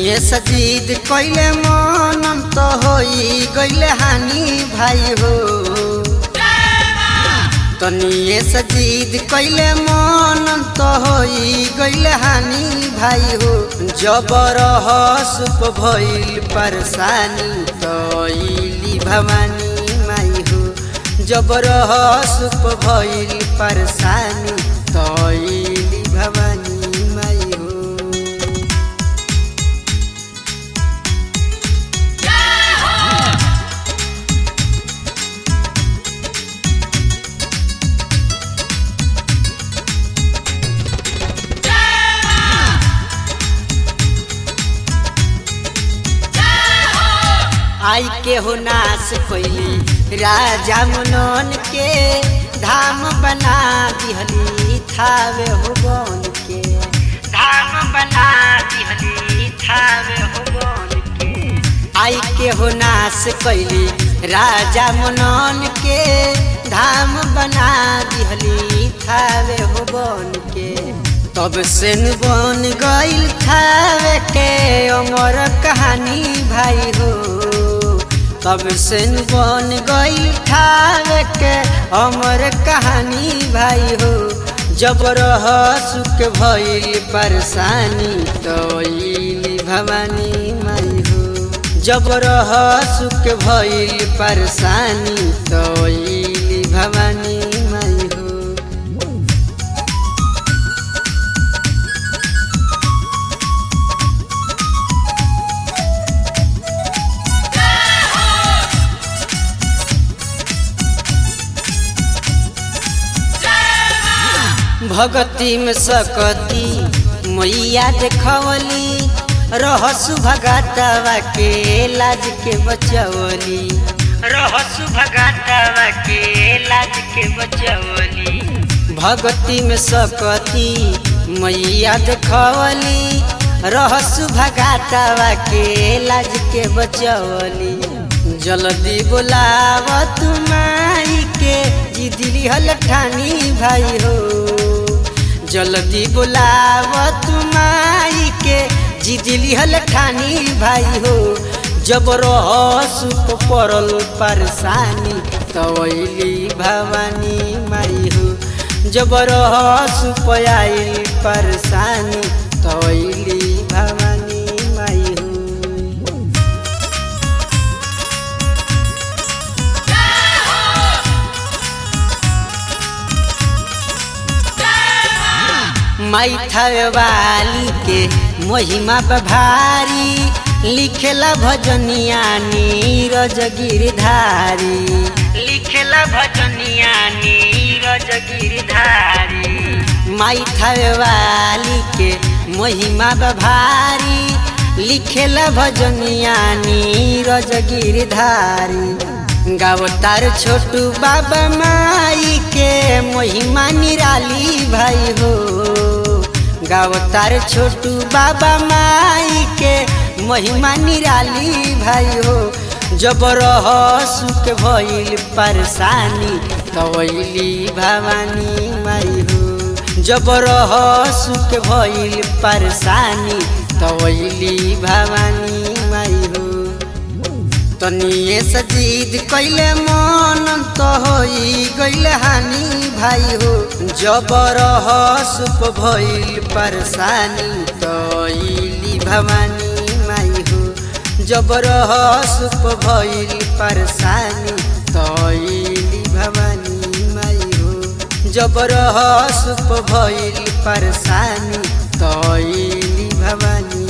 तनिए सजीद कइले मन तो होई गइले हानि भाई हो। तनिए सजीद कइले मन तो होई गइले हानि भाई हो। जबर हसुप भइल परेशानी तइली भवानी माई हो। जबर हसुप भइल परेशानी तइली भवानी माई हो। आई के हो नाश कैली राजा मनन के धाम बना दिहली थावे हो बन के। धाम बना दिहली थावे हो बन के। आई के हो नाश कैली राजा मनन के धाम बना दिहली थावे हो बन के। तब से बन गइल थावे के अमर कहानी भाई हो। तब से बन गइल ठावे के अमर कहानी भाई हो। जबर हसुक भइल परेशानी तइली भवानी माई हो। जबर हसुक भइल परेशानी तइली भवानी माई हो। भगती में सकती मैया देखवली रहसु भगातावा के लाज के बचवली। रहसु भगातावा के लाज के बचवली। भगती में सकती मैया देखवली रहसु भगातावा के लाज के बचवली। जल्दी बुलाव तुम्हारी के जिदली हल ठानी भाई हो। जल्दी बुलाव तुम्हारी के जिदली हल ठानी भाई हो। जबर हसुप पड़ल परेशानी तइली भवानी माई हो। जबर हसुप आइल परेशानी तइली भवानी माई हो। माई थावे वाली के महिमा भारी लिखेला भजनिया नीरज गिरधारी। लिखेला भजनिया नीरज गिरधारी। माई थावे वाली के महिमा भारी लिखेला भजनिया नीरज गिरधारी। गावतार छोटू बाबा माई के महिमा निराली भाई हो। गावतार छोटू बाबा माई के महिमा निराली भाई हो। जबर हसुक भइल परेशानी तइली भवानी माई हो। जबर हसुक भइल परेशानी तइली भवानी माई हो। तनिए सजीद कइले मन तो होई गइले हानि भाई हो। जबर हसुप भइल परेशानी तइली भवानी माई हो। जबर हसुप भइल परेशानी तइली भवानी माई हो। जबर हसुप भइल परेशानी तइली भवानी